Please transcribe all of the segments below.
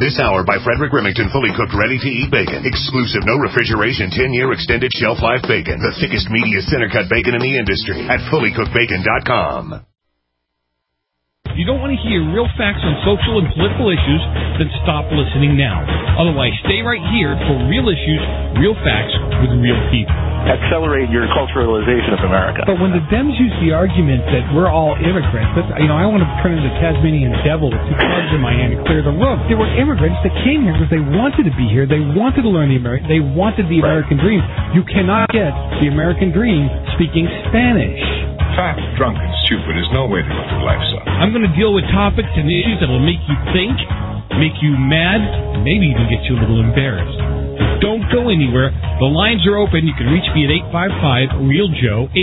This hour by Frederick Remington, fully cooked, ready-to-eat bacon. Exclusive, no refrigeration, 10-year extended shelf life bacon. The thickest, meatiest center-cut bacon in the industry at fullycookedbacon.com. If you don't want to hear real facts on social and political issues, then stop listening now. Otherwise, stay right here for real issues, real facts with real people. Accelerate your culturalization of America. But when the Dems use the argument that we're all immigrants, I want to turn into Tasmanian devil with two clubs in my hand and clear the room. There were immigrants that came here because they wanted to be here. They wanted to learn they wanted the American dream. You cannot get the American dream speaking Spanish. Fat, drunk, and stupid is no way to go through life, son. I'm going to deal with topics and issues that will make you think, make you mad, and maybe even get you a little embarrassed. Don't go anywhere. The lines are open. You can reach me at 855-REAL-JOE,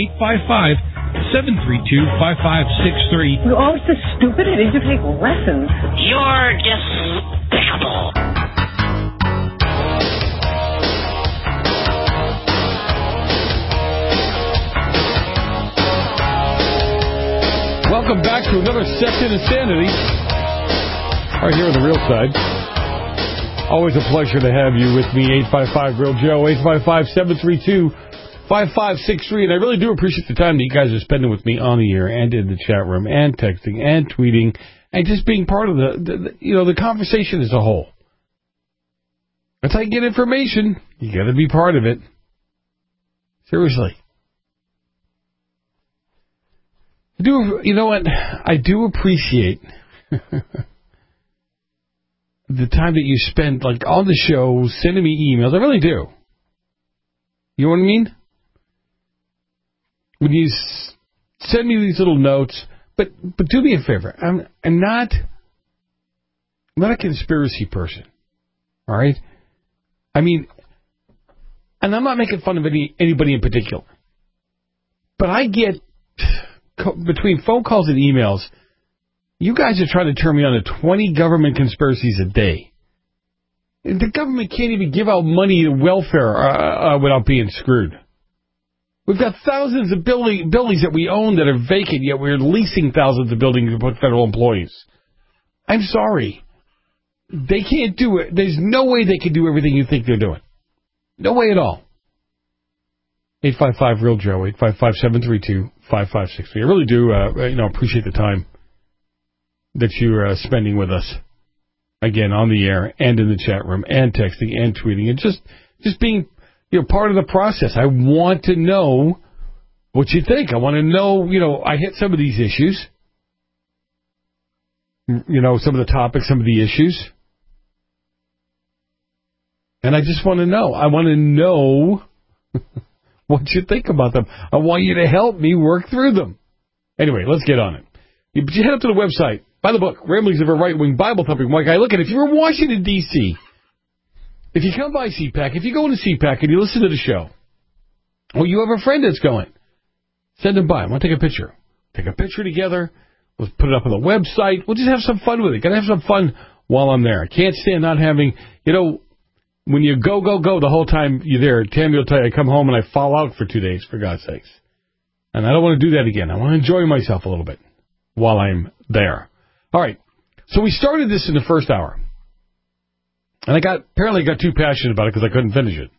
855-732-5563. You're always so stupid. I need to take lessons. You're despicable. Welcome back to another Session Insanity. Right here on the Real Side. Always a pleasure to have you with me. 855-REAL-JOE, 855-732-5563. And I really do appreciate the time that you guys are spending with me on the air and in the chat room and texting and tweeting and just being part of the conversation as a whole. That's how you get information. You got to be part of it. Seriously. You know what? I do appreciate the time that you spend, like, on the show, sending me emails. I really do. You know what I mean? When you send me these little notes, but do me a favor. I'm not a conspiracy person. All right? I mean, and I'm not making fun of anybody in particular. But I get, between phone calls and emails, you guys are trying to turn me on to 20 government conspiracies a day. The government can't even give out money to welfare without being screwed. We've got thousands of buildings that we own that are vacant, yet we're leasing thousands of buildings to put federal employees. I'm sorry. They can't do it. There's no way they can do everything you think they're doing. No way at all. 855-REAL-JOE, 855-732-5563. I really do appreciate the time that you're spending with us, again, on the air and in the chat room and texting and tweeting and just being part of the process. I want to know what you think. I want to know, I hit some of these issues, some of the topics, some of the issues, and I just want to know. I want to know what you think about them. I want you to help me work through them. Anyway, let's get on it. You head up to the website, buy the book, Ramblings of a Right-Wing Bible-Thumping White Guy. Look, if you're in Washington, D.C., if you come by CPAC, if you go into CPAC and you listen to the show, or you have a friend that's going, send them by. I want to take a picture. Take a picture together. Let's put it up on the website. We'll just have some fun with it. Got to have some fun while I'm there. I can't stand not having, when you go the whole time you're there, Tammy will tell you I come home and I fall out for 2 days, for God's sakes. And I don't want to do that again. I want to enjoy myself a little bit while I'm there. All right. So we started this in the first hour. And I apparently got too passionate about it because I couldn't finish it.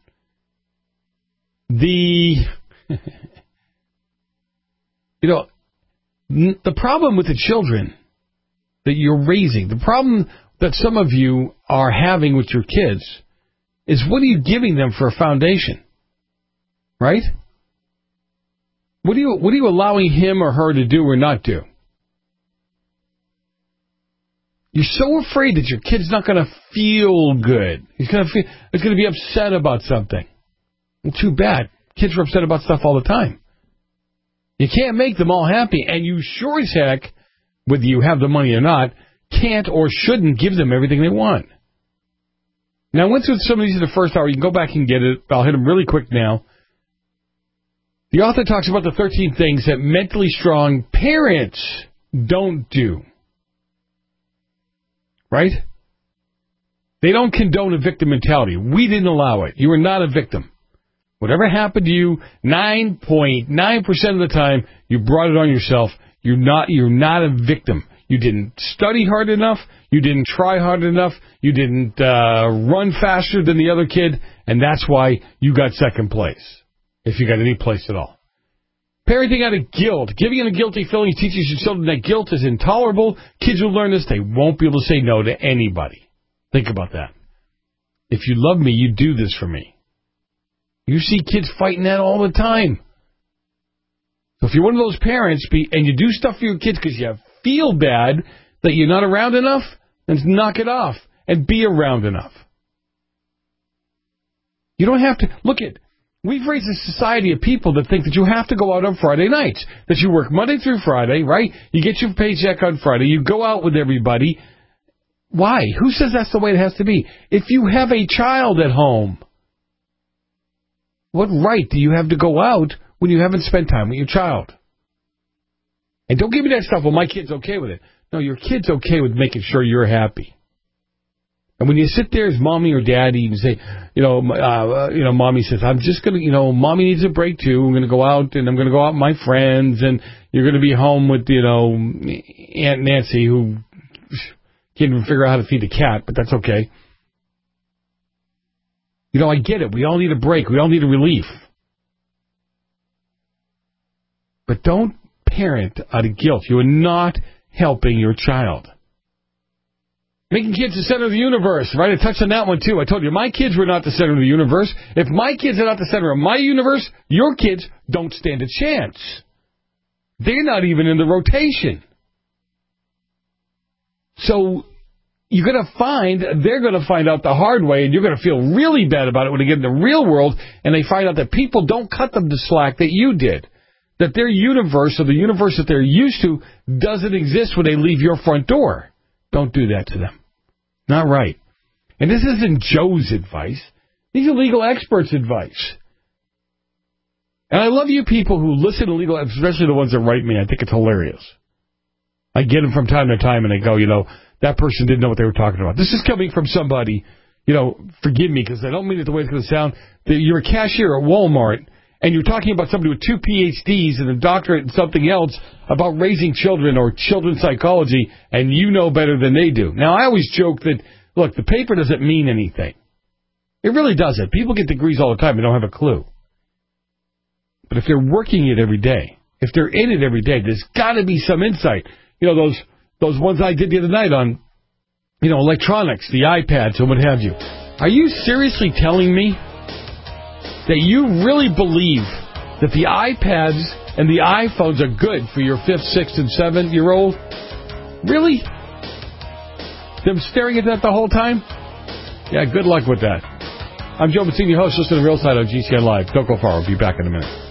The problem with the children that you're raising, the problem that some of you are having with your kids is, what are you giving them for a foundation? Right? What are you allowing him or her to do or not do? You're so afraid that your kid's not going to feel good. He's going to be upset about something. Well, too bad. Kids are upset about stuff all the time. You can't make them all happy, and you sure as heck, whether you have the money or not, can't or shouldn't give them everything they want. Now, I went through some of these in the first hour. You can go back and get it. I'll hit them really quick now. The author talks about the 13 things that mentally strong parents don't do. Right? They don't condone a victim mentality. We didn't allow it. You are not a victim. Whatever happened to you, 9.9% of the time, you brought it on yourself. You're not a victim. You didn't study hard enough. You didn't try hard enough. You didn't run faster than the other kid, and that's why you got second place, if you got any place at all. Parenting out of guilt. Giving in a guilty feeling teaches your children that guilt is intolerable. Kids who learn this, they won't be able to say no to anybody. Think about that. If you love me, you do this for me. You see kids fighting that all the time. So if you're one of those parents and you do stuff for your kids because you feel bad that you're not around enough, then knock it off and be around enough. You don't have to... Look at... We've raised a society of people that think that you have to go out on Friday nights, that you work Monday through Friday, right? You get your paycheck on Friday, you go out with everybody. Why? Who says that's the way it has to be? If you have a child at home, what right do you have to go out when you haven't spent time with your child? And don't give me that stuff, well, my kid's okay with it. No, your kid's okay with making sure you're happy. And when you sit there as mommy or daddy and say, mommy says, I'm just going to, mommy needs a break too. I'm going to go out and I'm going to go out with my friends and you're going to be home with, Aunt Nancy who can't even figure out how to feed a cat, but that's okay. I get it. We all need a break. We all need a relief. But don't parent out of guilt. You are not helping your child. Making kids the center of the universe, right? I touched on that one, too. I told you, my kids were not the center of the universe. If my kids are not the center of my universe, your kids don't stand a chance. They're not even in the rotation. So they're going to find out the hard way, and you're going to feel really bad about it when they get in the real world, and they find out that people don't cut them the slack that you did. That their universe, or the universe that they're used to, doesn't exist when they leave your front door. Don't do that to them. Not right. And this isn't Joe's advice. These are legal experts' advice. And I love you people who listen to legal, especially the ones that write me. I think it's hilarious. I get them from time to time, and they go, that person didn't know what they were talking about. This is coming from somebody, forgive me, because I don't mean it the way it's going to sound. You're a cashier at Walmart, and you're talking about somebody with 2 PhDs and a doctorate in something else about raising children or children's psychology, and you know better than they do. Now, I always joke that, look, the paper doesn't mean anything. It really doesn't. People get degrees all the time and don't have a clue. But if they're working it every day, if they're in it every day, there's got to be some insight. Those ones I did the other night on, electronics, the iPads and what have you. Are you seriously telling me that you really believe that the iPads and the iPhones are good for your 5th, 6th, and 7-year-old? Really? Them staring at that the whole time? Yeah, good luck with that. I'm Joe Mazzini, host. Listen to Real Side on GCN Live. Don't go far. We'll be back in a minute.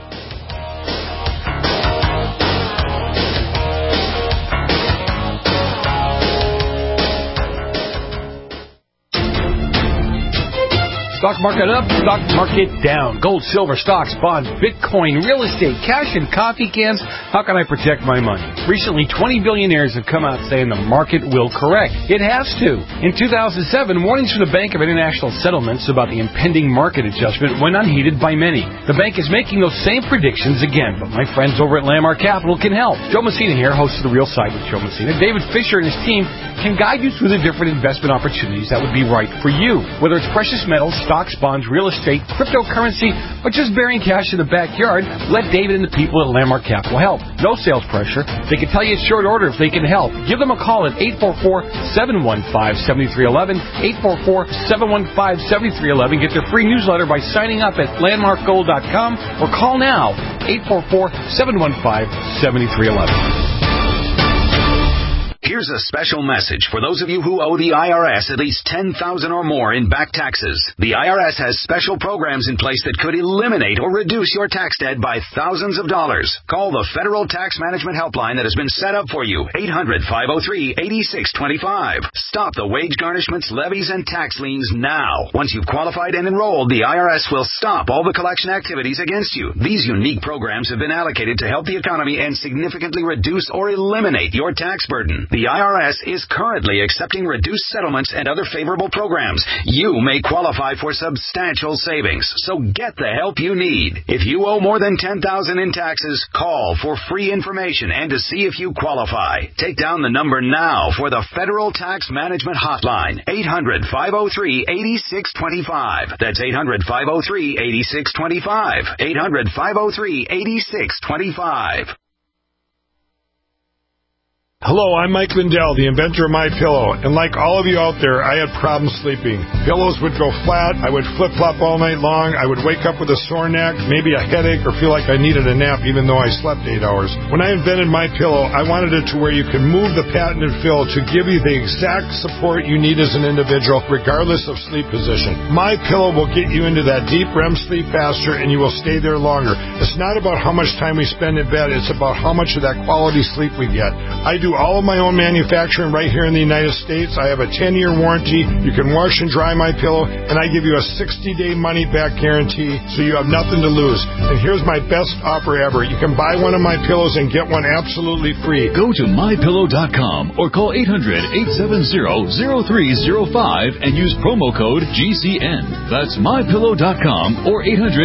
Stock market up, stock market down. Gold, silver, stocks, bonds, Bitcoin, real estate, cash, and coffee cans. How can I protect my money? Recently, 20 billionaires have come out saying the market will correct. It has to. In 2007, warnings from the Bank of International Settlements about the impending market adjustment went unheeded by many. The bank is making those same predictions again, but my friends over at Landmark Capital can help. Joe Messina here, host of The Real Side with Joe Messina. David Fisher and his team can guide you through the different investment opportunities that would be right for you. Whether it's precious metals, stocks, bonds, real estate, cryptocurrency, or just burying cash in the backyard, let David and the people at Landmark Capital help. No sales pressure. They can tell you it's short order if they can help. Give them a call at 844-715-7311, 844-715-7311. Get their free newsletter by signing up at landmarkgold.com or call now, 844-715-7311. Here's a special message for those of you who owe the IRS at least $10,000 or more in back taxes. The IRS has special programs in place that could eliminate or reduce your tax debt by thousands of dollars. Call the Federal Tax Management Helpline that has been set up for you, 800-503-8625. Stop the wage garnishments, levies, and tax liens now. Once you've qualified and enrolled, the IRS will stop all the collection activities against you. These unique programs have been allocated to help the economy and significantly reduce or eliminate your tax burden. The IRS is currently accepting reduced settlements and other favorable programs. You may qualify for substantial savings, so get the help you need. If you owe more than $10,000 in taxes, call for free information and to see if you qualify. Take down the number now for the Federal Tax Management Hotline, 800-503-8625. That's 800-503-8625. 800-503-8625. Hello, I'm Mike Lindell, the inventor of MyPillow, and like all of you out there, I had problems sleeping. Pillows would go flat, I would flip-flop all night long, I would wake up with a sore neck, maybe a headache, or feel like I needed a nap even though I slept 8 hours. When I invented MyPillow, I wanted it to where you can move the patented fill to give you the exact support you need as an individual, regardless of sleep position. MyPillow will get you into that deep REM sleep faster, and you will stay there longer. It's not about how much time we spend in bed, it's about how much of that quality sleep we get. I do all of my own manufacturing right here in the United States. I have a 10-year warranty. You can wash and dry my pillow, and I give you a 60-day money-back guarantee, so you have nothing to lose. And here's my best offer ever. You can buy one of my pillows and get one absolutely free. Go to MyPillow.com or call 800-870-0305 and use promo code GCN. That's MyPillow.com or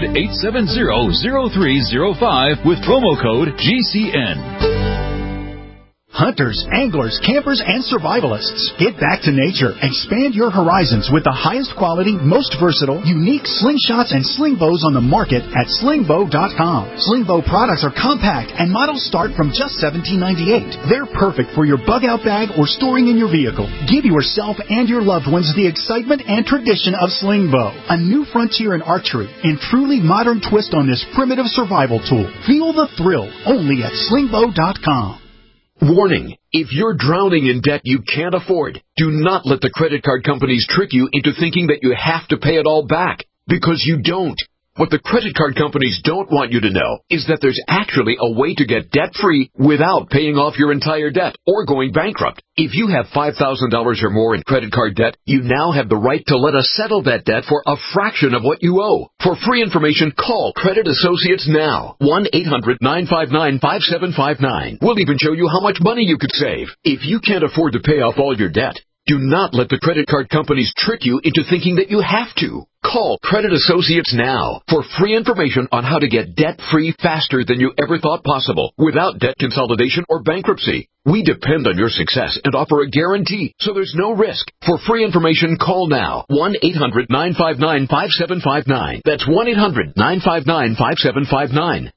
800-870-0305 with promo code GCN. Hunters, anglers, campers, and survivalists. Get back to nature. Expand your horizons with the highest quality, most versatile, unique slingshots and sling bows on the market at slingbow.com. Slingbow products are compact and models start from just $17.98. They're perfect for your bug-out bag or storing in your vehicle. Give yourself and your loved ones the excitement and tradition of Slingbow, a new frontier in archery and truly modern twist on this primitive survival tool. Feel the thrill only at slingbow.com. Warning, if you're drowning in debt you can't afford, do not let the credit card companies trick you into thinking that you have to pay it all back, because you don't. What the credit card companies don't want you to know is that there's actually a way to get debt-free without paying off your entire debt or going bankrupt. If you have $5,000 or more in credit card debt, you now have the right to let us settle that debt for a fraction of what you owe. For free information, call Credit Associates now. 1-800-959-5759. We'll even show you how much money you could save. If you can't afford to pay off all your debt, do not let the credit card companies trick you into thinking that you have to. Call Credit Associates now for free information on how to get debt-free faster than you ever thought possible without debt consolidation or bankruptcy. We depend on your success and offer a guarantee, so there's no risk. For free information, call now. 1-800-959-5759. That's 1-800-959-5759.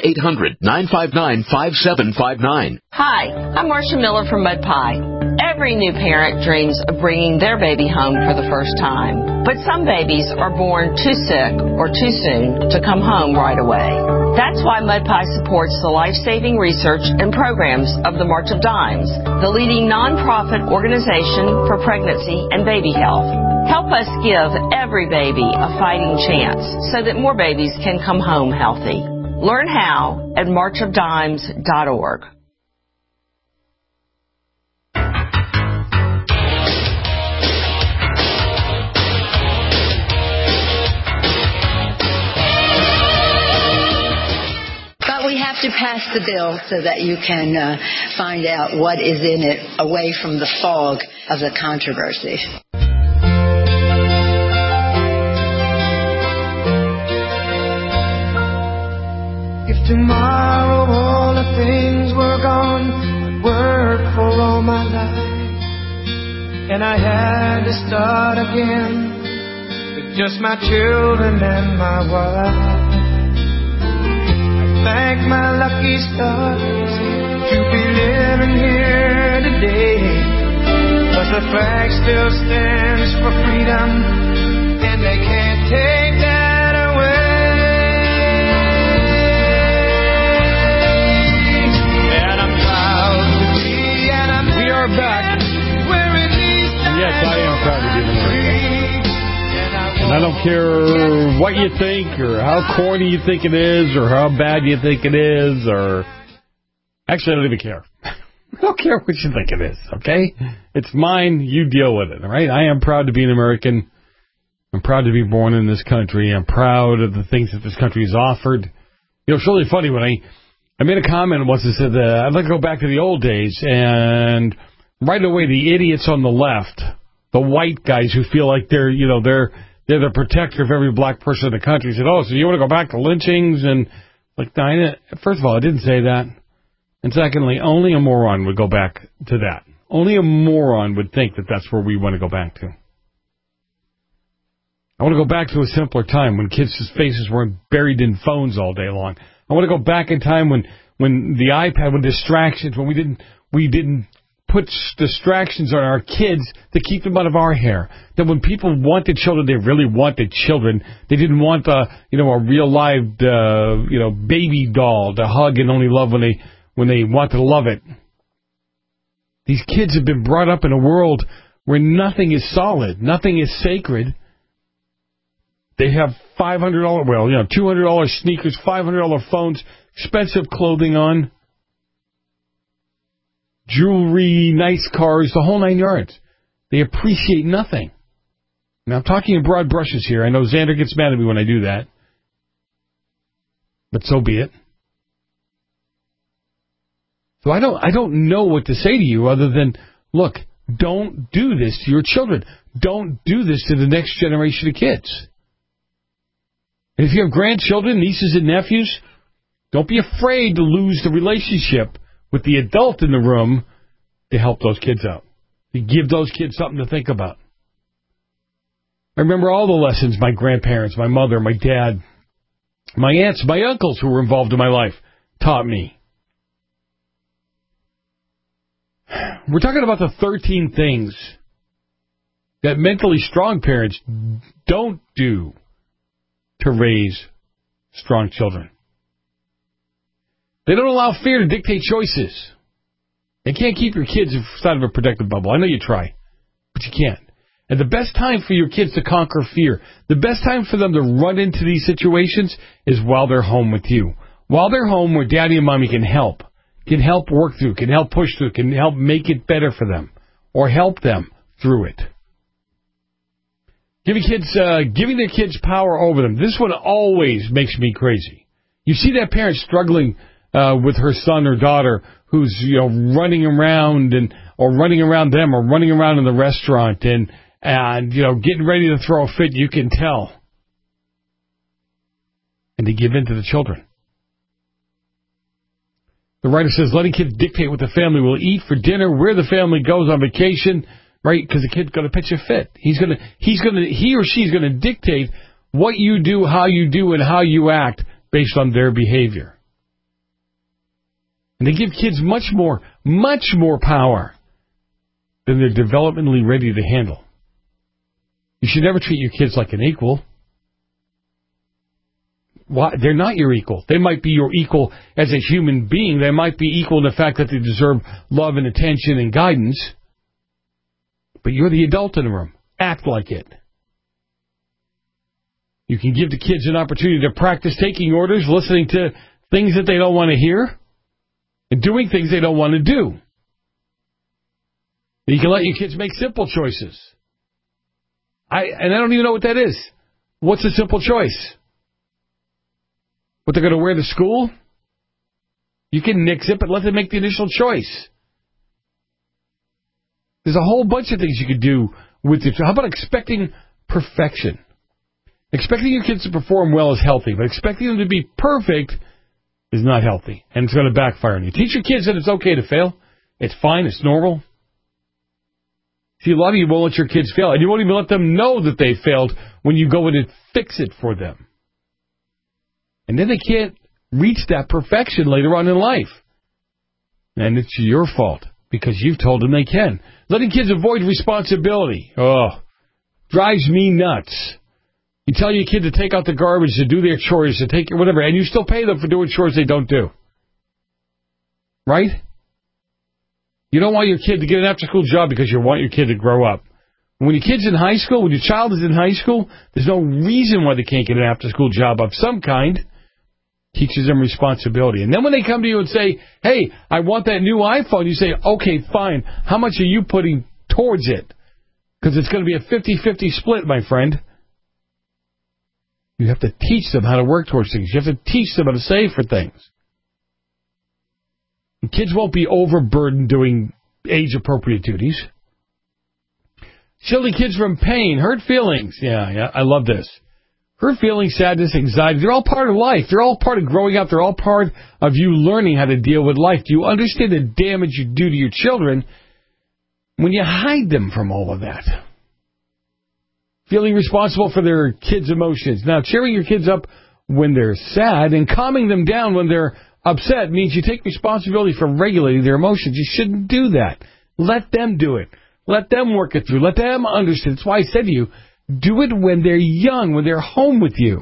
1-800-959-5759. Hi, I'm Marcia Miller from Mud Pie. Every new parent dreams of bringing their baby home for the first time. But some babies are born too sick or too soon to come home right away. That's why Mud Pie supports the life-saving research and programs of the March of Dimes, the leading nonprofit organization for pregnancy and baby health. Help us give every baby a fighting chance so that more babies can come home healthy. Learn how at marchofdimes.org. We have to pass the bill so that you can find out what is in it away from the fog of the controversy. If tomorrow all the things were gone, I'd work for all my life, and I had to start again with just my children and my wife. Thank my lucky stars to be living here today, 'cause the flag still stands for freedom, and they can't take that away. And I'm proud to be, and we are back where at least yes, I am proud to be free. And I don't care what you think or how corny you think it is or how bad you think it is or... Actually, I don't even care. I don't care what you think it is, okay? It's mine. You deal with it, all right? I am proud to be an American. I'm proud to be born in this country. I'm proud of the things that this country has offered. You know, it's really funny when I made a comment once that said I'd like to go back to the old days and right away the idiots on the left, the white guys who feel like they're the protector of every black person in the country, said, oh, so you want to go back to lynchings? And first of all, I didn't say that. And secondly, only a moron would go back to that. Only a moron would think that that's where we want to go back to. I want to go back to a simpler time when kids' faces weren't buried in phones all day long. I want to go back in time when the iPad, when distractions, when we didn't put distractions on our kids to keep them out of our hair. That when people wanted children, they really wanted children. They didn't want a real live baby doll to hug and only love when they want to love it. These kids have been brought up in a world where nothing is solid, nothing is sacred. They have $200 sneakers, $500 phones, expensive clothing on, jewelry, nice cars, the whole 9 yards. They appreciate nothing. Now, I'm talking in broad brushes here. I know Xander gets mad at me when I do that. But so be it. So I don't know what to say to you other than, look, don't do this to your children. Don't do this to the next generation of kids. And if you have grandchildren, nieces and nephews, don't be afraid to lose the relationship with the adult in the room to help those kids out, to give those kids something to think about. I remember all the lessons my grandparents, my mother, my dad, my aunts, my uncles who were involved in my life taught me. We're talking about the 13 things that mentally strong parents don't do to raise strong children. They don't allow fear to dictate choices. They can't keep your kids inside of a protective bubble. I know you try, but you can't. And the best time for your kids to conquer fear, the best time for them to run into these situations is while they're home with you. While they're home where daddy and mommy can help work through, can help push through, can help make it better for them, or help them through it. Giving their kids power over them. This one always makes me crazy. You see that parent struggling with her son or daughter who's running around or running around them or running around in the restaurant and getting ready to throw a fit. You can tell, and they give in to the children. The writer says letting kids dictate what the family will eat for dinner, where the family goes on vacation, right? Because the kid's going to pitch a fit. He or she's going to dictate what you do, how you do, and how you act based on their behavior. And they give kids much more power than they're developmentally ready to handle. You should never treat your kids like an equal. Why? They're not your equal. They might be your equal as a human being. They might be equal in the fact that they deserve love and attention and guidance. But you're the adult in the room. Act like it. You can give the kids an opportunity to practice taking orders, listening to things that they don't want to hear, and doing things they don't want to do. You can let your kids make simple choices. I don't even know what that is. What's a simple choice? What they're going to wear to school? You can nix it, but let them make the initial choice. There's a whole bunch of things you could do with your child. How about expecting perfection? Expecting your kids to perform well is healthy, but expecting them to be perfect is not healthy, and it's going to backfire on you. Teach your kids that it's okay to fail. It's fine. It's normal. See, a lot of you won't let your kids fail, and you won't even let them know that they failed when you go in and fix it for them. And then they can't reach that perfection later on in life. And it's your fault because you've told them they can. Letting kids avoid responsibility. Drives me nuts. You tell your kid to take out the garbage, to do their chores, to take whatever, and you still pay them for doing chores they don't do. Right? You don't want your kid to get an after-school job because you want your kid to grow up. When your kid's in high school, when your child is in high school, there's no reason why they can't get an after-school job of some kind. Teaches them responsibility. And then when they come to you and say, hey, I want that new iPhone, you say, okay, fine. How much are you putting towards it? Because it's going to be a 50-50 split, my friend. You have to teach them how to work towards things. You have to teach them how to save for things. And kids won't be overburdened doing age-appropriate duties. Shielding kids from pain, hurt feelings. Yeah, I love this. Hurt feelings, sadness, anxiety, they're all part of life. They're all part of growing up. They're all part of you learning how to deal with life. Do you understand the damage you do to your children when you hide them from all of that? Feeling responsible for their kids' emotions. Now, cheering your kids up when they're sad and calming them down when they're upset means you take responsibility for regulating their emotions. You shouldn't do that. Let them do it. Let them work it through. Let them understand. That's why I said to you, do it when they're young, when they're home with you.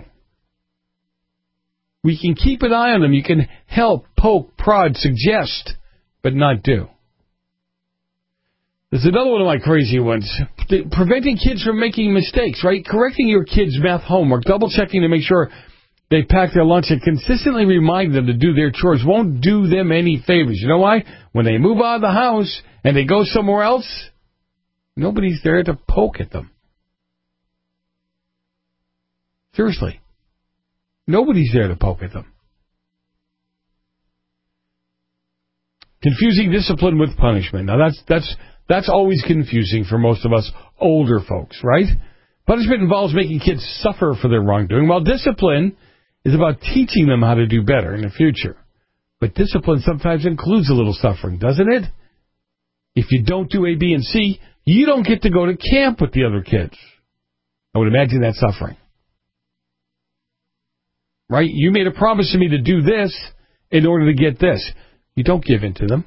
We can keep an eye on them. You can help, poke, prod, suggest, but not do. There's another one of my crazy ones. Preventing kids from making mistakes, right? Correcting your kids' math homework, double-checking to make sure they pack their lunch, and consistently remind them to do their chores won't do them any favors. You know why? When they move out of the house and they go somewhere else, nobody's there to poke at them. Seriously. Nobody's there to poke at them. Confusing discipline with punishment. Now, that's always confusing for most of us older folks, right? Punishment involves making kids suffer for their wrongdoing, while discipline is about teaching them how to do better in the future. But discipline sometimes includes a little suffering, doesn't it? If you don't do A, B, and C, you don't get to go to camp with the other kids. I would imagine that's suffering. Right? You made a promise to me to do this in order to get this. You don't give in to them.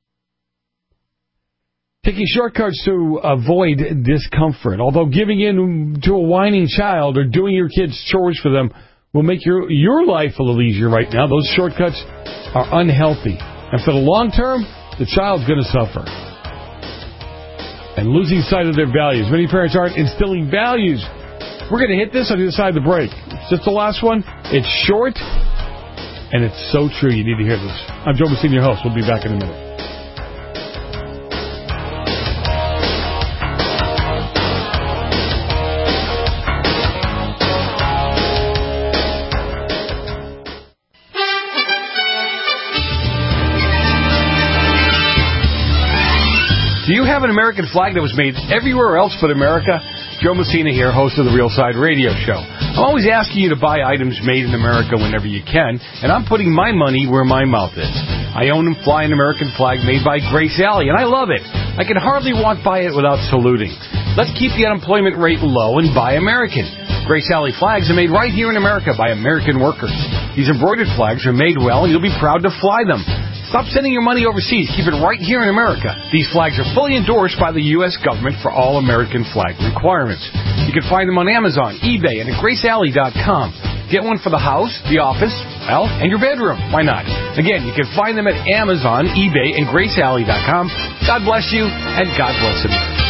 Taking shortcuts to avoid discomfort. Although giving in to a whining child or doing your kids' chores for them will make your life a little easier right now, those shortcuts are unhealthy. And for the long term, the child's going to suffer. And losing sight of their values. Many parents aren't instilling values. We're going to hit this on the other side of the break. It's just the last one. It's short, and it's so true. You need to hear this. I'm Joe Messina, your host. We'll be back in a minute. Do you have an American flag that was made everywhere else but America? Joe Messina here, host of the Real Side Radio Show. I'm always asking you to buy items made in America whenever you can, and I'm putting my money where my mouth is. I own and fly an American flag made by Grace Alley, and I love it. I can hardly walk by it without saluting. Let's keep the unemployment rate low and buy American. Grace Alley flags are made right here in America by American workers. These embroidered flags are made well, and you'll be proud to fly them. Stop sending your money overseas. Keep it right here in America. These flags are fully endorsed by the U.S. government for all American flag requirements. You can find them on Amazon, eBay, and at GraceAlley.com. Get one for the house, the office, well, and your bedroom. Why not? Again, you can find them at Amazon, eBay, and GraceAlley.com. God bless you, and God bless America.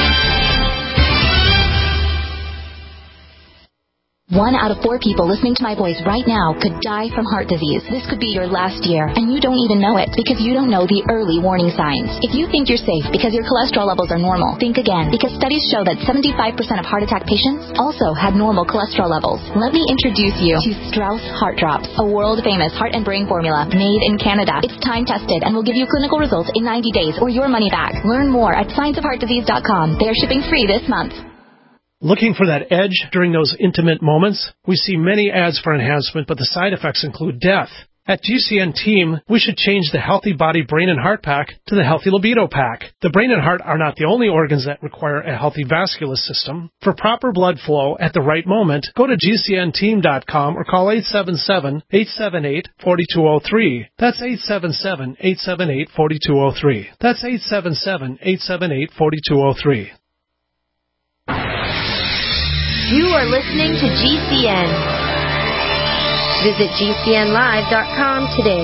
1 out of 4 people listening to my voice right now could die from heart disease. This could be your last year, and you don't even know it because you don't know the early warning signs. If you think you're safe because your cholesterol levels are normal, think again, because studies show that 75% of heart attack patients also had normal cholesterol levels. Let me introduce you to Strauss Heart Drops, a world-famous heart and brain formula made in Canada. It's time-tested and will give you clinical results in 90 days or your money back. Learn more at scienceofheartdisease.com. They are shipping free this month. Looking for that edge during those intimate moments? We see many ads for enhancement, but the side effects include death. At GCN Team, we should change the Healthy Body, Brain, and Heart Pack to the Healthy Libido Pack. The brain and heart are not the only organs that require a healthy vascular system. For proper blood flow at the right moment, go to GCNteam.com or call 877-878-4203. That's 877-878-4203. That's 877-878-4203. You are listening to GCN. Visit GCNlive.com today.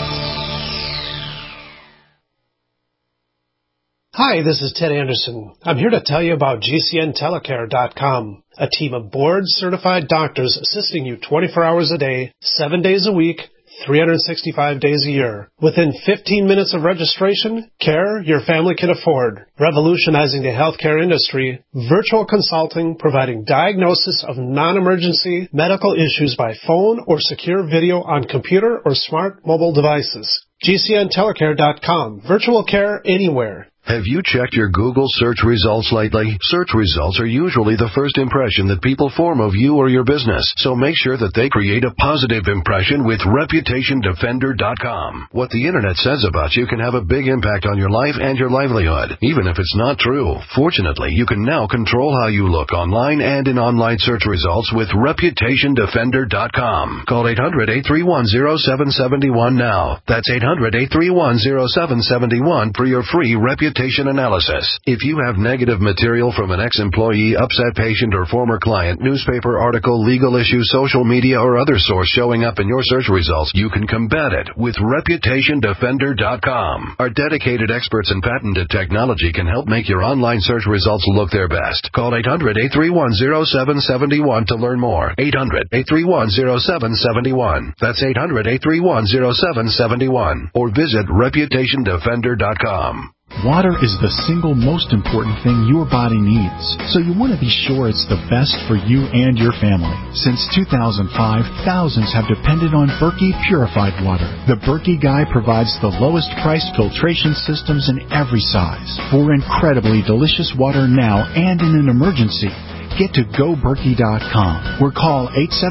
Hi, this is Ted Anderson. I'm here to tell you about GCNtelecare.com, a team of board-certified doctors assisting you 24 hours a day, 7 days a week, 365 days a year. Within 15 minutes of registration, care your family can afford. Revolutionizing the healthcare industry, virtual consulting providing diagnosis of non-emergency medical issues by phone or secure video on computer or smart mobile devices. GCNtelecare.com. Virtual care anywhere. Have you checked your Google search results lately? Search results are usually the first impression that people form of you or your business, so make sure that they create a positive impression with ReputationDefender.com. What the Internet says about you can have a big impact on your life and your livelihood, even if it's not true. Fortunately, you can now control how you look online and in online search results with ReputationDefender.com. Call 800-831-0771 now. That's 800-831-0771 for your free reputation analysis. If you have negative material from an ex-employee, upset patient, or former client, newspaper article, legal issue, social media, or other source showing up in your search results, you can combat it with ReputationDefender.com. Our dedicated experts in patented technology can help make your online search results look their best. Call 800-831-0771 to learn more. 800-831-0771. That's 800-831-0771. Or visit ReputationDefender.com. Water is the single most important thing your body needs, so you want to be sure it's the best for you and your family. Since 2005, thousands have depended on Berkey purified water. The Berkey Guy provides the lowest priced filtration systems in every size for incredibly delicious water now and in an emergency. Get to GoBerkey.com or call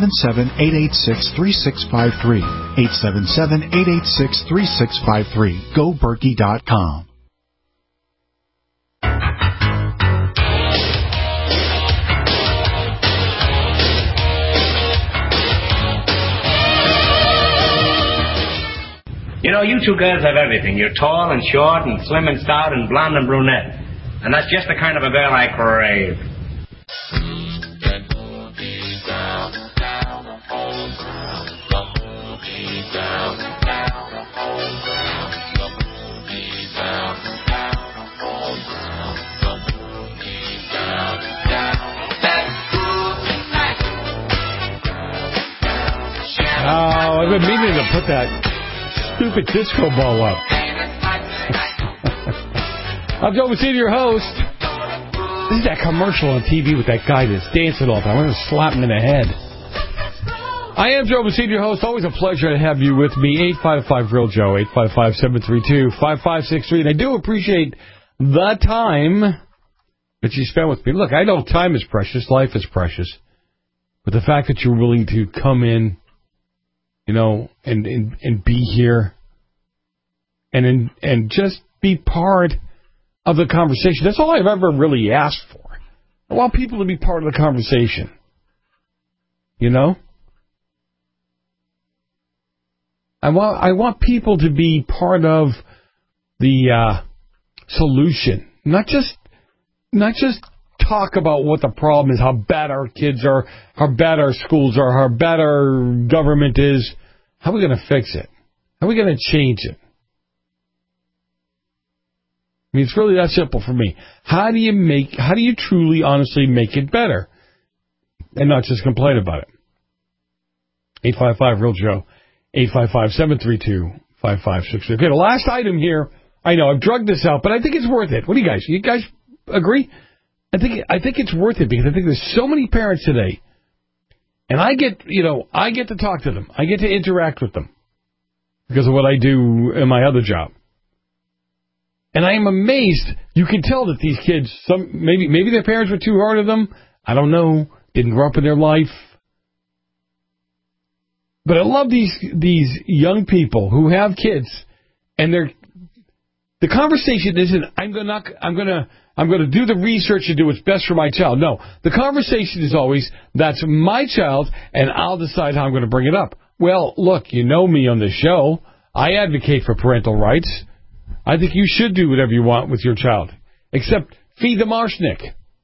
877-886-3653. 877-886-3653. GoBerkey.com. You know, you two girls have everything. You're tall and short and slim and stout and blonde and brunette. And that's just the kind of a girl I crave. Oh, I've been meaning to put that stupid disco ball up. I'm Joe Messina, your host. This is that commercial on TV with that guy that's dancing all the time. I'm going to slap him in the head. I am Joe Messina, your host. Always a pleasure to have you with me. 855-REAL-JOE, 855-732-5563. And I do appreciate the time that you spend with me. Look, I know time is precious. Life is precious. But the fact that you're willing to come in, you know, and be here and just be part of the conversation. That's all I've ever really asked for. I want people to be part of the conversation. You know? I want people to be part of the solution. Not just talk about what the problem is, how bad our kids are, how bad our schools are, how bad our government is. How are we going to fix it? How are we going to change it? I mean, it's really that simple for me. How do you truly, honestly make it better? And not just complain about it. 855-REAL-JOE, 855-732-5563. Okay, the last item here. I know, I've drugged this out, but I think it's worth it. What do you guys agree? I think it's worth it because I think there's so many parents today, and I get to talk to them. I get to interact with them because of what I do in my other job. And I am amazed. You can tell that these kids, maybe their parents were too hard on them. I don't know. Didn't grow up in their life. But I love these young people who have kids, and the conversation isn't I'm going to do the research and do what's best for my child. No, the conversation is always, that's my child, and I'll decide how I'm going to bring it up. Well, look, you know me on this show. I advocate for parental rights. I think you should do whatever you want with your child, except feed them arsenic.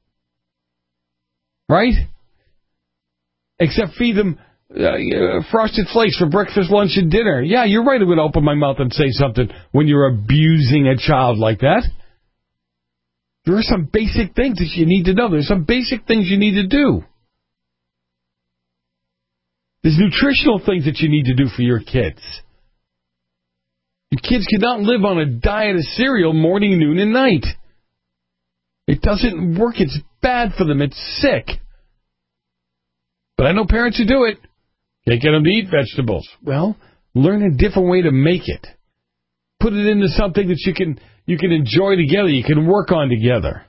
Right? Except feed them Frosted Flakes for breakfast, lunch, and dinner. Yeah, you're right. I would open my mouth and say something when you're abusing a child like that. There are some basic things that you need to know. There's some basic things you need to do. There's nutritional things that you need to do for your kids. Your kids cannot live on a diet of cereal morning, noon, and night. It doesn't work. It's bad for them. It's sick. But I know parents who do it. Can't get them to eat vegetables. Well, learn a different way to make it. Put it into something that you can enjoy together, you can work on together.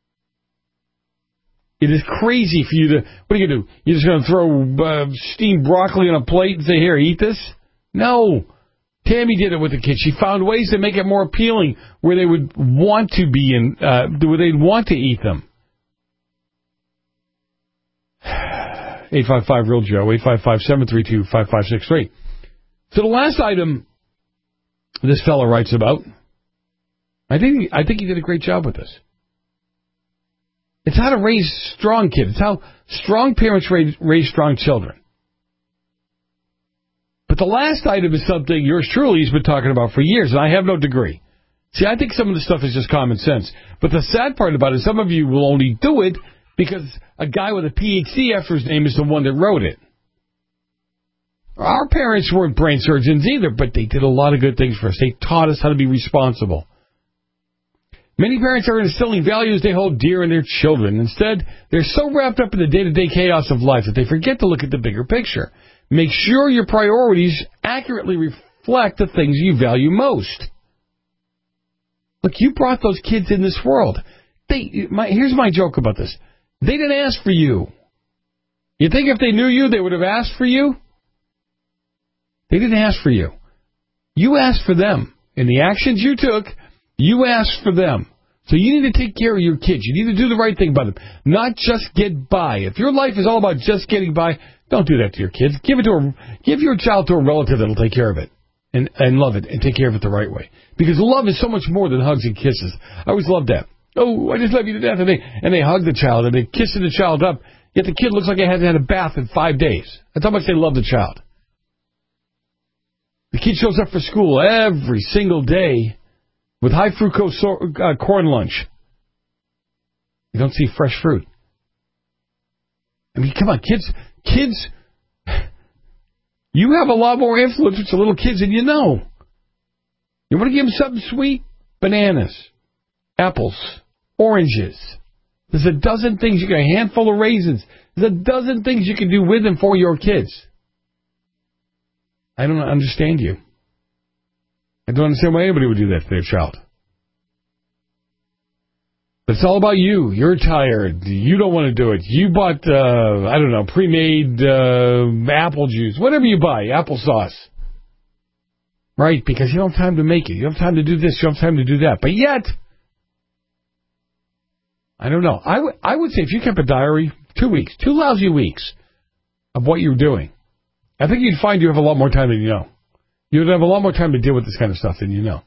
It is crazy for you to... What are you going to do? You're just going to throw steamed broccoli on a plate and say, here, eat this? No. Tammy did it with the kids. She found ways to make it more appealing where they would want to be in, where they'd want to eat them. 855-REAL-JOE, 855-732-5563. So the last item this fellow writes about, I think he did a great job with this. It's how to raise strong kids. It's how strong parents raise strong children. But the last item is something yours truly has been talking about for years, and I have no degree. See, I think some of the stuff is just common sense. But the sad part about it, some of you will only do it because a guy with a PhD after his name is the one that wrote it. Our parents weren't brain surgeons either, but they did a lot of good things for us. They taught us how to be responsible. Many parents are instilling values they hold dear in their children. Instead, they're so wrapped up in the day-to-day chaos of life that they forget to look at the bigger picture. Make sure your priorities accurately reflect the things you value most. Look, you brought those kids in this world. Here's my joke about this. They didn't ask for you. You think if they knew you, they would have asked for you? They didn't ask for you. You asked for them. In the actions you took, you asked for them. So you need to take care of your kids. You need to do the right thing by them. Not just get by. If your life is all about just getting by, don't do that to your kids. Give your child to a relative that will take care of it. And love it. And take care of it the right way. Because love is so much more than hugs and kisses. I always loved that. Oh, I just love you to death. And they hug the child and they kiss the child up. Yet the kid looks like he hasn't had a bath in 5 days. That's how much they love the child. The kid shows up for school every single day with high fructose corn lunch. You don't see fresh fruit. I mean, come on, kids, you have a lot more influence with the little kids than you know. You want to give them something sweet? Bananas, apples, oranges. There's a dozen things a handful of raisins. There's a dozen things you can do with and for your kids. I don't understand you. I don't understand why anybody would do that to their child. But it's all about you. You're tired. You don't want to do it. You bought, pre-made apple juice. Whatever you buy, applesauce. Right? Because you don't have time to make it. You don't have time to do this. You don't have time to do that. But yet, I don't know. I would say if you kept a diary, 2 weeks, 2 lousy weeks of what you're doing, I think you'd find you have a lot more time than you know. You'd have a lot more time to deal with this kind of stuff than you know.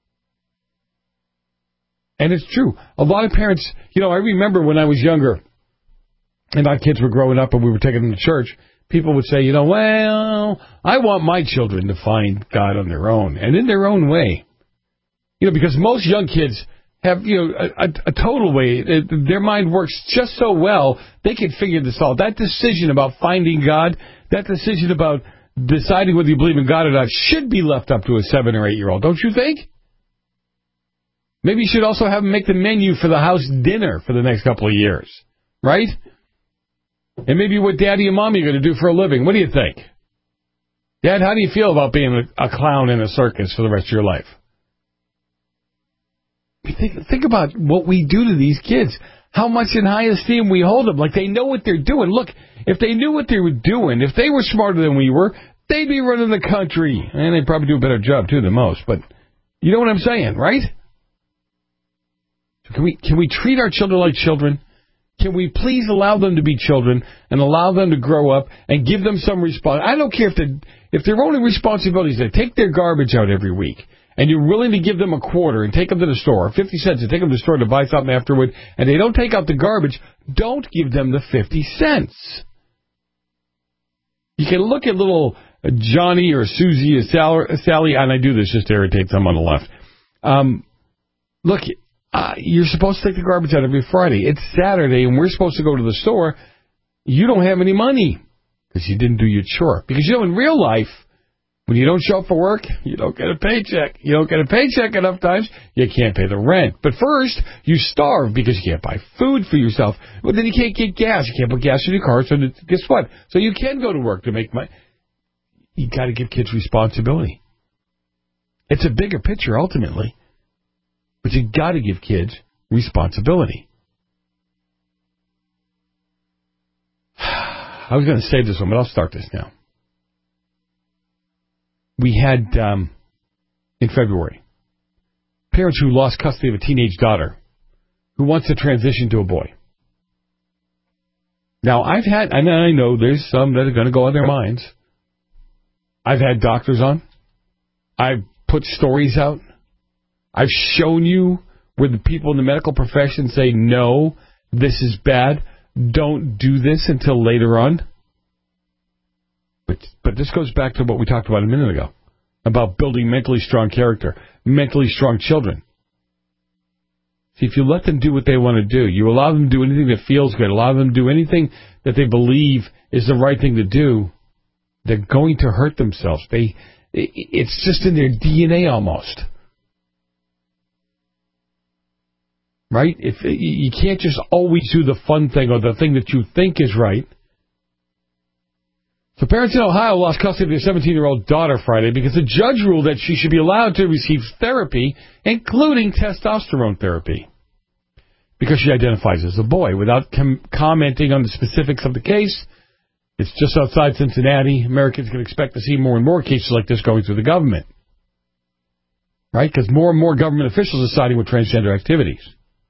And it's true. A lot of parents, I remember when I was younger and our kids were growing up and we were taking them to church, people would say, well, I want my children to find God on their own and in their own way. Because most young kids have, a total way. Their mind works just so well, they can figure this out. That decision about finding God, that decision about deciding whether you believe in God or not should be left up to a 7 or 8 year old, don't you think? Maybe you should also have them make the menu for the house dinner for the next couple of years, right? And maybe what Daddy and Mommy are going to do for a living. What do you think? Dad, how do you feel about being a clown in a circus for the rest of your life? Think about what we do to these kids. How much in high esteem we hold them. Like they know what they're doing. Look, if they knew what they were doing, if they were smarter than we were, they'd be running the country. And they'd probably do a better job, too, than most. But you know what I'm saying, right? Can we treat our children like children? Can we please allow them to be children and allow them to grow up and give them some responsibility? I don't care if their only responsibility is to take their garbage out every week and you're willing to give them a quarter and take them to the store, or 50 cents and take them to the store to buy something afterward, and they don't take out the garbage, don't give them the 50 cents. You can look at little Johnny or Susie or Sally, and I do this just to irritate them on the left. Look, you're supposed to take the garbage out every Friday. It's Saturday, and we're supposed to go to the store. You don't have any money. because you didn't do your chore. Because, in real life, when you don't show up for work, you don't get a paycheck. You don't get a paycheck enough times, you can't pay the rent. But first, you starve because you can't buy food for yourself. Well, then you can't get gas. You can't put gas in your car, so guess what? So you can go to work to make money. You got to give kids responsibility. It's a bigger picture, ultimately. But you got to give kids responsibility. I was going to save this one, but I'll start this now. We had, in February, parents who lost custody of a teenage daughter who wants to transition to a boy. Now, and I know there's some that are going to go on their minds. I've had doctors on. I've put stories out. I've shown you where the people in the medical profession say, no, this is bad. Don't do this until later on. But this goes back to what we talked about a minute ago, about building mentally strong character, mentally strong children. See, if you let them do what they want to do, you allow them to do anything that feels good, allow them to do anything that they believe is the right thing to do, they're going to hurt themselves. It's just in their DNA almost. Right? You can't just always do the fun thing or the thing that you think is right. So parents in Ohio lost custody of their 17-year-old daughter Friday because the judge ruled that she should be allowed to receive therapy, including testosterone therapy, because she identifies as a boy. Without commenting on the specifics of the case, it's just outside Cincinnati. Americans can expect to see more and more cases like this going through the government. Right? Because more and more government officials are siding with transgender activities.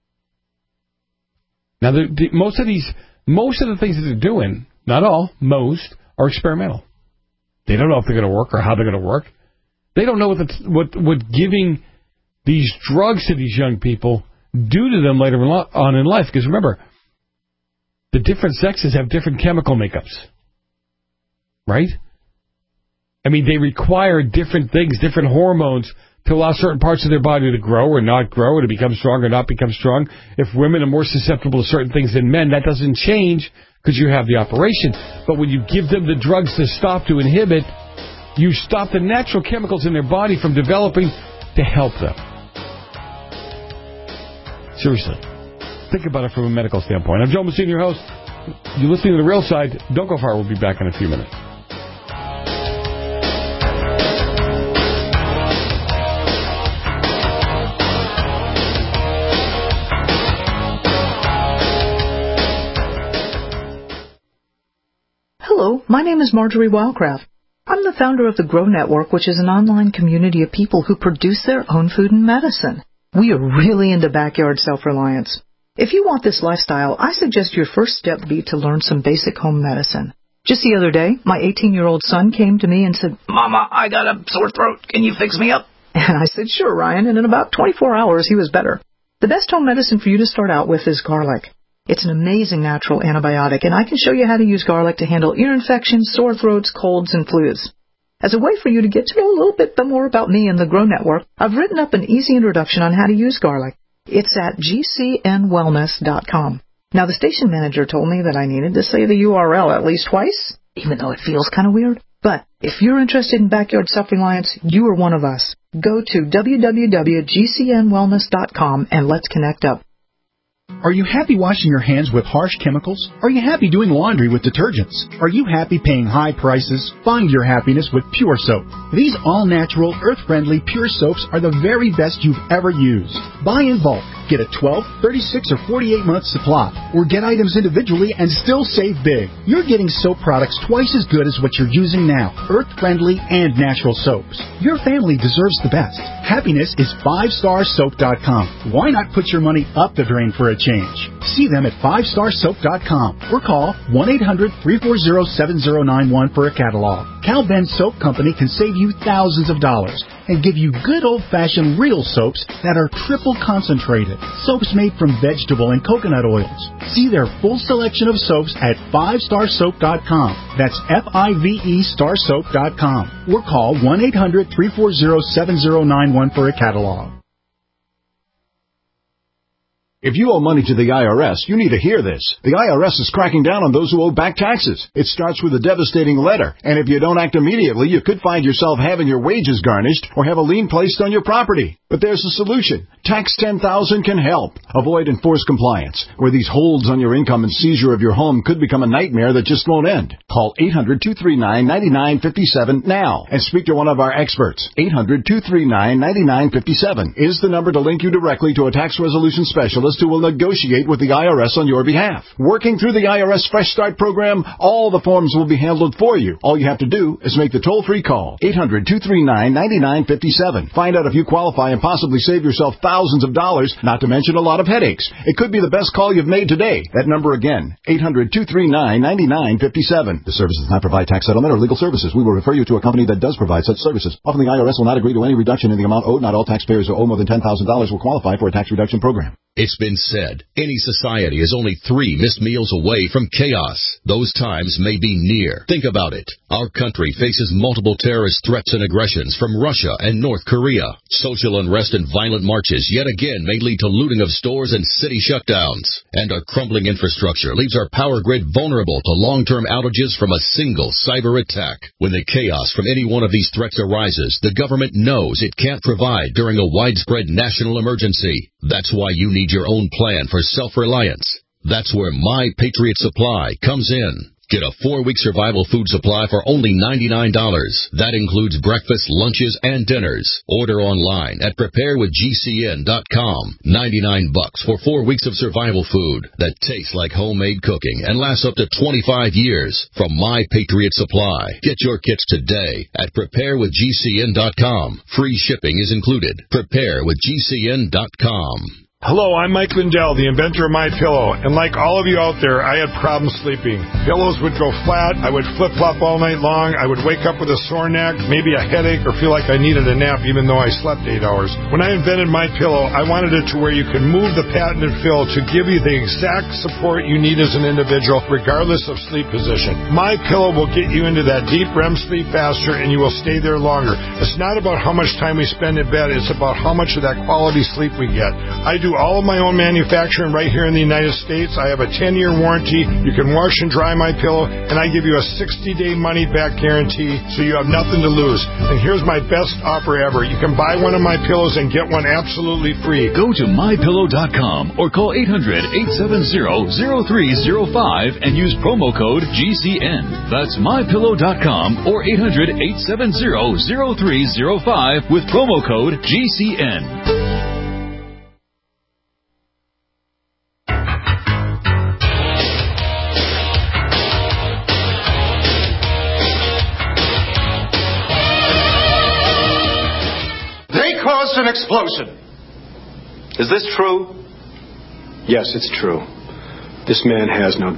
Now, most of the things that they're doing, not all, most, are experimental. They don't know if they're going to work or how they're going to work. They don't know what giving these drugs to these young people do to them later on in life. Because remember, the different sexes have different chemical makeups. Right? I mean, they require different things, different hormones to allow certain parts of their body to grow or not grow, or to become strong or not become strong. If women are more susceptible to certain things than men, that doesn't change because you have the operation. But when you give them the drugs to inhibit, you stop the natural chemicals in their body from developing to help them. Seriously. Think about it from a medical standpoint. I'm Joe Messina, your host. You're listening to The Real Side. Don't go far. We'll be back in a few minutes. Hello, my name is Marjorie Wildcraft. I'm the founder of the Grow Network, which is an online community of people who produce their own food and medicine. We are really into backyard self-reliance. If you want this lifestyle, I suggest your first step be to learn some basic home medicine. Just the other day, my 18-year-old son came to me and said, "Mama, I got a sore throat. Can you fix me up?" And I said, "Sure, Ryan," and in about 24 hours, he was better. The best home medicine for you to start out with is garlic. It's an amazing natural antibiotic, and I can show you how to use garlic to handle ear infections, sore throats, colds, and flus. As a way for you to get to know a little bit more about me and the Grow Network, I've written up an easy introduction on how to use garlic. It's at gcnwellness.com. Now, the station manager told me that I needed to say the URL at least twice, even though it feels kind of weird. But if you're interested in backyard self-reliance, you are one of us. Go to www.gcnwellness.com and let's connect up. Are you happy washing your hands with harsh chemicals? Are you happy doing laundry with detergents? Are you happy paying high prices? Find your happiness with Pure Soap. These all-natural, earth-friendly Pure Soaps are the very best you've ever used. Buy in bulk. Get a 12, 36, or 48-month supply. Or get items individually and still save big. You're getting soap products twice as good as what you're using now. Earth-friendly and natural soaps. Your family deserves the best. Happiness is 5starsoap.com. Why not put your money up the drain for a change? See them at 5starsoap.com or call 1-800-340-7091 for a catalog. Cal Ben Soap Company can save you thousands of dollars and give you good old-fashioned real soaps that are triple concentrated. Soaps made from vegetable and coconut oils. See their full selection of soaps at 5starsoap.com. That's F-I-V-E starsoap.com. Or call 1-800-340-7091 for a catalog. If you owe money to the IRS, you need to hear this. The IRS is cracking down on those who owe back taxes. It starts with a devastating letter, and if you don't act immediately, you could find yourself having your wages garnished or have a lien placed on your property. But there's a solution. Tax 10,000 can help. Avoid enforced compliance, where these holds on your income and seizure of your home could become a nightmare that just won't end. Call 800-239-9957 now and speak to one of our experts. 800-239-9957 is the number to link you directly to a tax resolution specialist who will negotiate with the IRS on your behalf. Working through the IRS Fresh Start program, all the forms will be handled for you. All you have to do is make the toll-free call, 800-239-9957. Find out if you qualify and possibly save yourself thousands of dollars, not to mention a lot of headaches. It could be the best call you've made today. That number again, 800-239-9957. The service does not provide tax settlement or legal services. We will refer you to a company that does provide such services. Often the IRS will not agree to any reduction in the amount owed. Not all taxpayers who owe more than $10,000 will qualify for a tax reduction program. It's been said, any society is only 3 missed meals away from chaos. Those times may be near. Think about it. Our country faces multiple terrorist threats and aggressions from Russia and North Korea. Social unrest and violent marches yet again may lead to looting of stores and city shutdowns. And our crumbling infrastructure leaves our power grid vulnerable to long-term outages from a single cyber attack. When the chaos from any one of these threats arises, the government knows it can't provide during a widespread national emergency. That's why you need your own plan for self-reliance. That's where My Patriot Supply comes in. Get a 4-week survival food supply for only $99. That includes breakfast, lunches, and dinners. Order online at preparewithgcn.com. $99 for 4 weeks of survival food that tastes like homemade cooking and lasts up to 25 years from My Patriot Supply. Get your kits today at preparewithgcn.com. Free shipping is included. Preparewithgcn.com. Hello, I'm Mike Lindell, the inventor of MyPillow, and like all of you out there, I had problems sleeping. Pillows would go flat, I would flip-flop all night long, I would wake up with a sore neck, maybe a headache, or feel like I needed a nap even though I slept 8 hours. When I invented MyPillow, I wanted it to where you could move the patented fill to give you the exact support you need as an individual, regardless of sleep position. MyPillow will get you into that deep REM sleep faster, and you will stay there longer. It's not about how much time we spend in bed, it's about how much of that quality sleep we get. I do all of my own manufacturing right here in the United States. I have a 10-year warranty. You can wash and dry my pillow, and I give you a 60-day money-back guarantee, so you have nothing to lose. And here's my best offer ever. You can buy one of my pillows and get one absolutely free. Go to MyPillow.com or call 800-870-0305 and use promo code GCN. That's MyPillow.com or 800-870-0305 with promo code GCN. An explosion. Is this true? Yes, it's true. This man has no...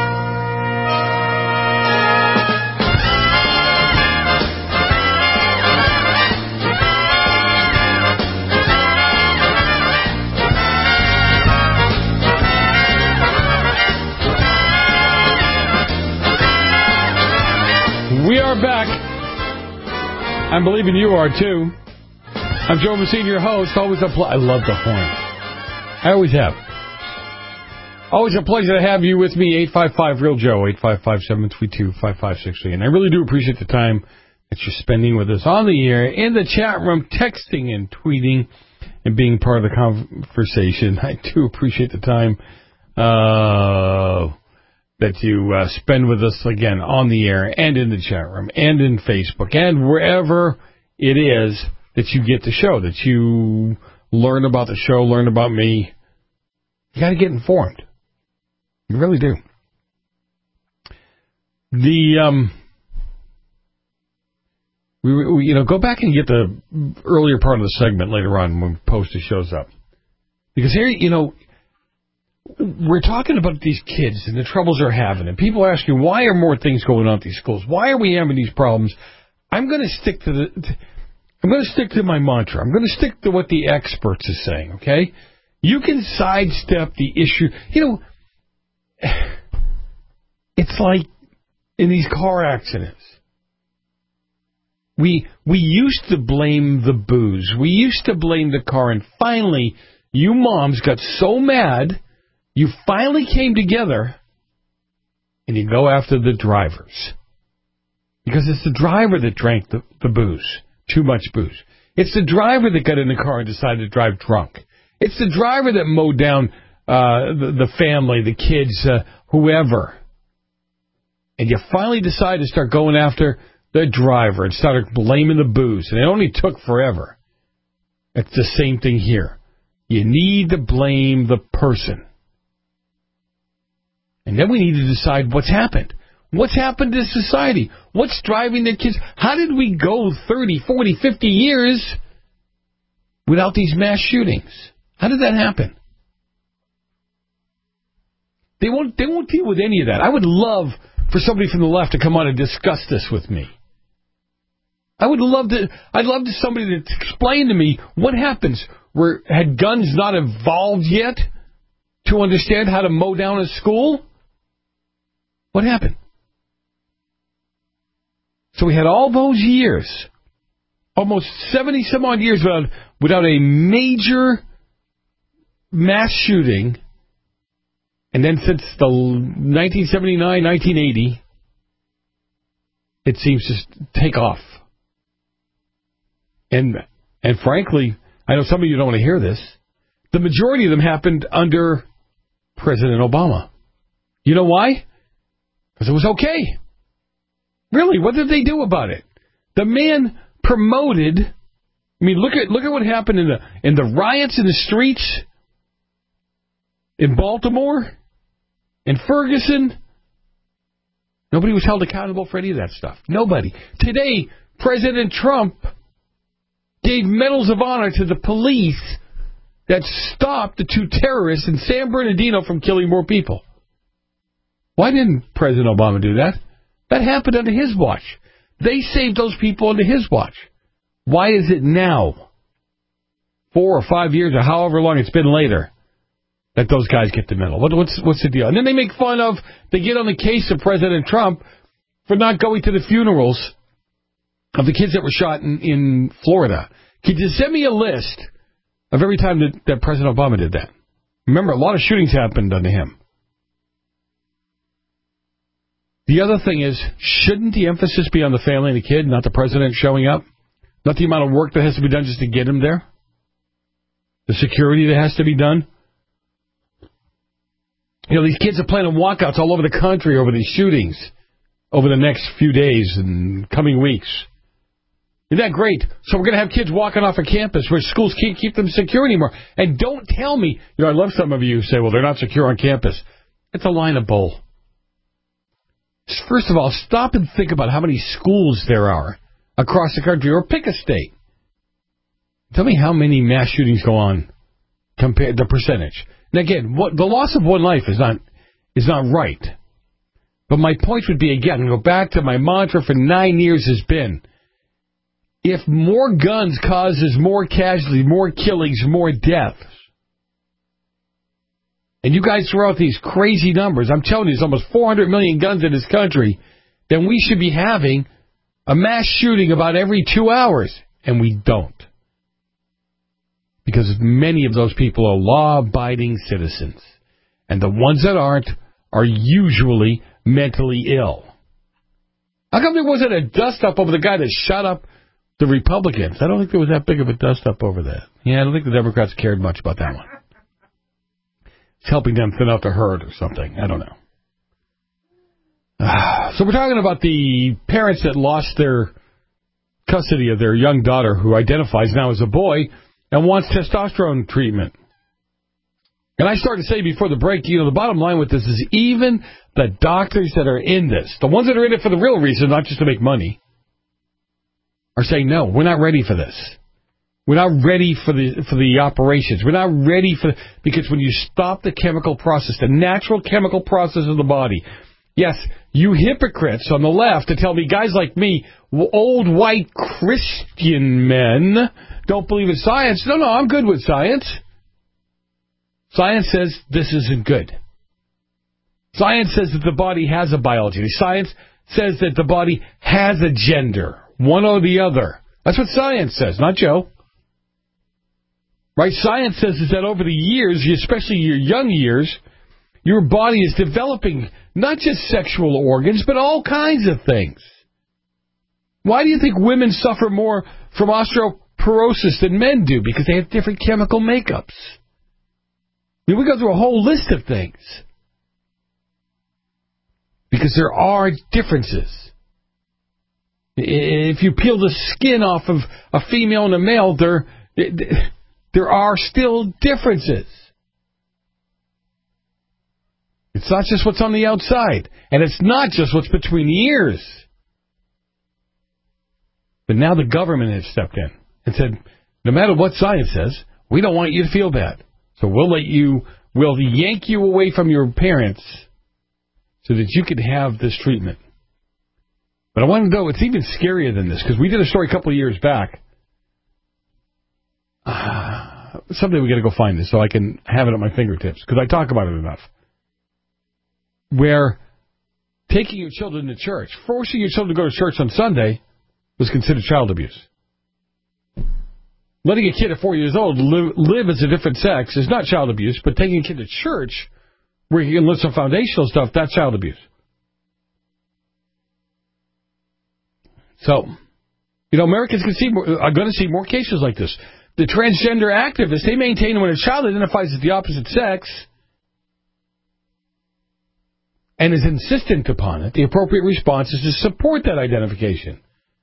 We are back. I'm believing you are, too. I'm Joe Messina, your host. Always a I love the horn. I always have. Always a pleasure to have you with me. 855-REAL-JOE, 855-732-5563. And I really do appreciate the time that you're spending with us on the air, in the chat room, texting and tweeting, and being part of the conversation. I do appreciate the time that you spend with us, again, on the air and in the chat room and in Facebook and wherever it is that you get the show, that you learn about the show, learn about me. You got to get informed. You really do. We go back and get the earlier part of the segment later on when Posty shows up. Because here, we're talking about these kids and the troubles they're having. And people ask you, why are more things going on at these schools? Why are we having these problems? I'm going to stick to my mantra. I'm going to stick to what the experts are saying, okay? You can sidestep the issue. It's like in these car accidents. We used to blame the booze. We used to blame the car, and finally you moms got so mad, you finally came together, and you go after the drivers. Because it's the driver that drank the booze, too much booze. It's the driver that got in the car and decided to drive drunk. It's the driver that mowed down the family, the kids, whoever. And you finally decide to start going after the driver and started blaming the booze. And it only took forever. It's the same thing here. You need to blame the person. And then we need to decide what's happened. What's happened to society? What's driving the kids? How did we go 30, 40, 50 years without these mass shootings? How did that happen? They won't deal with any of that. I would love for somebody from the left to come on and discuss this with me. I'd love somebody to explain to me what happens. Had guns not evolved yet to understand how to mow down a school? What happened? So we had all those years, almost 70-some-odd years without a major mass shooting. And then since the 1979, 1980, it seems to take off. And frankly, I know some of you don't want to hear this, the majority of them happened under President Obama. You know why? Because it was okay. Really, what did they do about it? The man promoted. I mean, look at what happened in the riots in the streets in Baltimore, in Ferguson. Nobody was held accountable for any of that stuff. Nobody. Today, President Trump gave medals of honor to the police that stopped the 2 terrorists in San Bernardino from killing more people. Why didn't President Obama do that? That happened under his watch. They saved those people under his watch. Why is it now, 4 or 5 years or however long it's been later, that those guys get the medal? What's the deal? And then they get on the case of President Trump for not going to the funerals of the kids that were shot in Florida. Could you send me a list of every time that President Obama did that? Remember, a lot of shootings happened under him. The other thing is, shouldn't the emphasis be on the family and the kid, not the president showing up? Not the amount of work that has to be done just to get him there? The security that has to be done? You know, these kids are planning walkouts all over the country over these shootings over the next few days and coming weeks. Isn't that great? So we're going to have kids walking off of campus where schools can't keep them secure anymore. And don't tell me, I love some of you who say, well, they're not secure on campus. It's a line of bull. First of all, stop and think about how many schools there are across the country, or pick a state. Tell me how many mass shootings go on compared to the percentage. And again, the loss of one life is not right. But my point would be, again, go back to my mantra for 9 years has been, if more guns causes more casualties, more killings, more deaths, and you guys throw out these crazy numbers, I'm telling you, there's almost 400 million guns in this country, then we should be having a mass shooting about every 2 hours. And we don't. Because many of those people are law-abiding citizens. And the ones that aren't are usually mentally ill. How come there wasn't a dust-up over the guy that shot up the Republicans? I don't think there was that big of a dust-up over that. Yeah, I don't think the Democrats cared much about that one. It's helping them thin out the herd or something. I don't know. So we're talking about the parents that lost their custody of their young daughter, who identifies now as a boy and wants testosterone treatment. And I started to say before the break, the bottom line with this is even the doctors that are in this, the ones that are in it for the real reason, not just to make money, are saying, no, we're not ready for this. We're not ready for the operations. We're not ready because when you stop the chemical process, the natural chemical process of the body, yes, you hypocrites on the left to tell me, guys like me, old white Christian men, don't believe in science. No, I'm good with science. Science says this isn't good. Science says that the body has a biology. Science says that the body has a gender, one or the other. That's what science says, not Joe. Right? Science says is that over the years, especially your young years, your body is developing not just sexual organs, but all kinds of things. Why do you think women suffer more from osteoporosis than men do? Because they have different chemical makeups. I mean, we go through a whole list of things. Because there are differences. If you peel the skin off of a female and a male, there are still differences. It's not just what's on the outside. And it's not just what's between the ears. But now the government has stepped in and said, no matter what science says, we don't want you to feel bad. So we'll yank you away from your parents so that you could have this treatment. But I want to know, it's even scarier than this, because we did a story a couple of years back. Someday we got to go find this so I can have it at my fingertips, because I talk about it enough. Where taking your children to church, forcing your children to go to church on Sunday, was considered child abuse. Letting a kid at 4 years old live as a different sex is not child abuse, but taking a kid to church where he can learn some foundational stuff, that's child abuse. So, Americans are going to see more cases like this. The transgender activists, they maintain when a child identifies as the opposite sex and is insistent upon it, the appropriate response is to support that identification.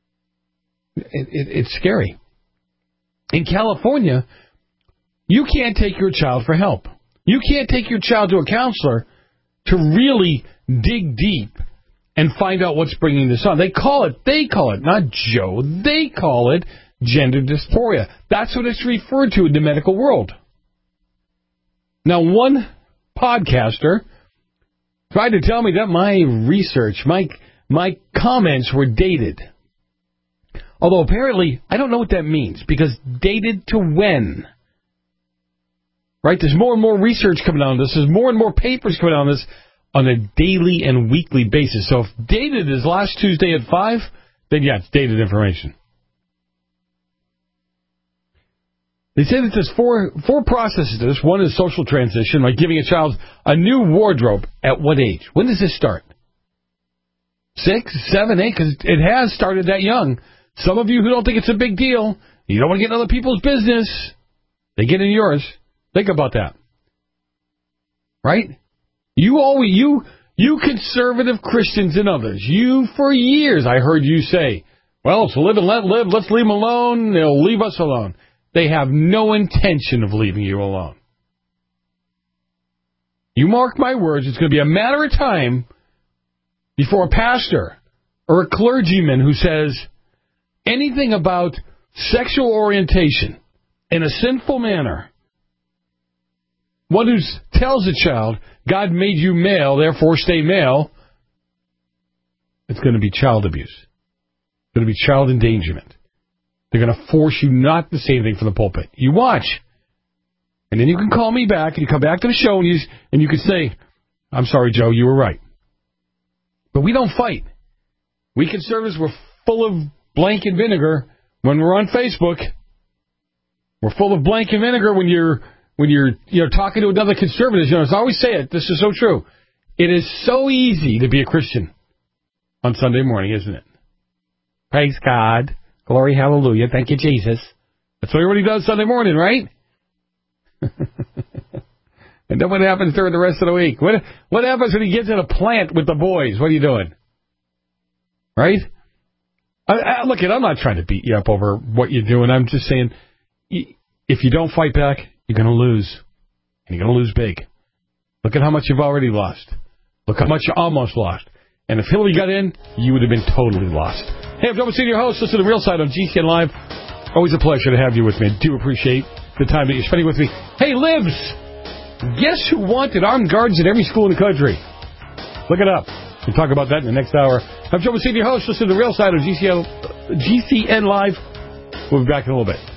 It's scary. In California, you can't take your child for help. You can't take your child to a counselor to really dig deep and find out what's bringing this on. They call it, not Joe, they call it gender dysphoria. That's what it's referred to in the medical world. Now, one podcaster tried to tell me that my research, my comments were dated. Although apparently, I don't know what that means, because dated to when? Right? There's more and more research coming out on this. There's more and more papers coming out on this on a daily and weekly basis. So if dated is last Tuesday at 5, then yeah, it's dated information. They say that there's four processes to this. One is social transition, like giving a child a new wardrobe. At what age? When does this start? 6, 7, 8? Because it has started that young. Some of you who don't think it's a big deal, you don't want to get in other people's business, they get in yours. Think about that. Right? You conservative Christians and others, you for years, I heard you say, well, it's live and let live, let's leave them alone, they'll leave us alone. They have no intention of leaving you alone. You mark my words, it's going to be a matter of time before a pastor or a clergyman who says anything about sexual orientation in a sinful manner, one who tells a child, God made you male, therefore stay male, it's going to be child abuse. It's going to be child endangerment. They're going to force you not to say anything from the pulpit. You watch. And then you can call me back, and you come back to the show, and you can say, I'm sorry, Joe, you were right. But we don't fight. We conservatives were full of blank and vinegar when we're on Facebook. We're full of blank and vinegar when you're talking to another conservative. I always say it. This is so true. It is so easy to be a Christian on Sunday morning, isn't it? Praise God. Glory, hallelujah. Thank you, Jesus. That's what everybody does Sunday morning, right? And then what happens during the rest of the week? What happens when he gets in a plant with the boys? What are you doing? Right? Look, I'm not trying to beat you up over what you're doing. I'm just saying, if you don't fight back, you're going to lose. And you're going to lose big. Look at how much you've already lost. Look how much you almost lost. And if Hillary got in, you would have been totally lost. Hey, I'm Joe Senior Host. Listen to The Real Side on GCN Live. Always a pleasure to have you with me. I do appreciate the time that you're spending with me. Hey, Libs, guess who wanted armed guards in every school in the country? Look it up. We'll talk about that in the next hour. I'm Joe Senior Host. Listen to The Real Side on GCN Live. We'll be back in a little bit.